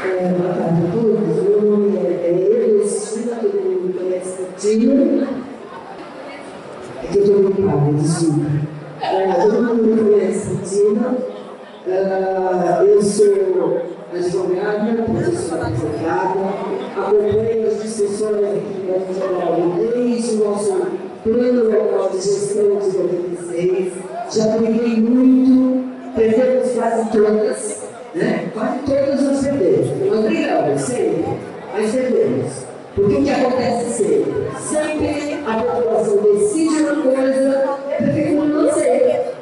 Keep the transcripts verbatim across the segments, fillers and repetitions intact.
É, boa tarde a todos. Meu nome é Ernestina, todo mundo conhece o Tino. É que eu estou ocupada, desculpa. É, todo mundo conhece o Tino. Uh, eu sou advogada, professora advogada, acompanho as discussões aqui no nosso trabalho desde o nosso plano local de gestão de noventa e seis. Já briguei muito, perdemos quase todas, né? Quase todas nós perdemos. Nós brigamos sempre, mas perdemos. Porque o que acontece sempre? Sempre a população decide uma coisa, a prefeitura não aceita.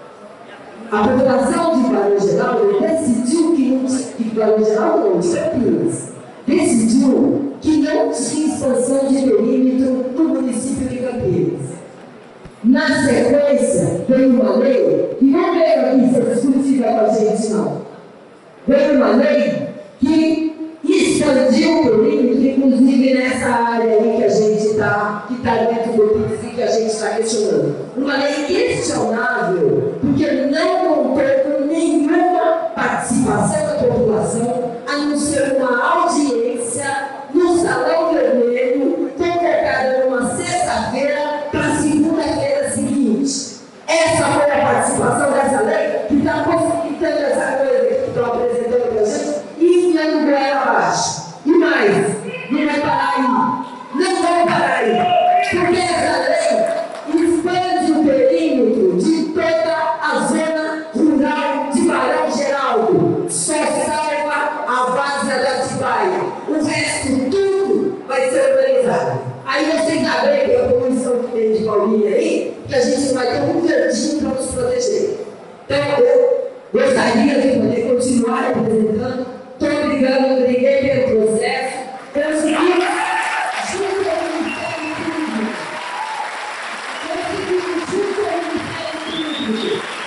A população de Barão Geraldo decidiu que não tinha, que Barão Geraldo não, de Campinas, decidiu que não tinha expansão de perímetro no município de Campinas. Na sequência, veio uma lei, que não veio aqui ser discutida com a gente, não. Veio uma lei que expandiu o perímetro, inclusive nessa área aí que a gente está, que está dentro do P I S e que a gente está questionando. Uma lei questionável, porque não contou com nenhuma participação da população, a não ser uma audiência no Salão Vermelho, convocada numa sexta-feira para segunda-feira seguinte. Essa foi a participação dessa lei que está possibilitando essa coisa que estão apresentando para a gente e enfiando o goela abaixo. E mais, não vai parar aí. Não vai parar aí. Porque essa lei expande o perímetro de toda a zona rural de Barão Geraldo. Só salva a Várzea da Atibaia. O resto tudo vai ser organizado. Aí vocês sabem que a comissão que tem de Paulinha aí, que a gente vai ter um verdinho para nos proteger. Então eu gostaria de poder continuar representando. Estou brigando, briguei pelo processo. Eu segui junto ao Ministério Público. Eu segui junto ao Ministério Público.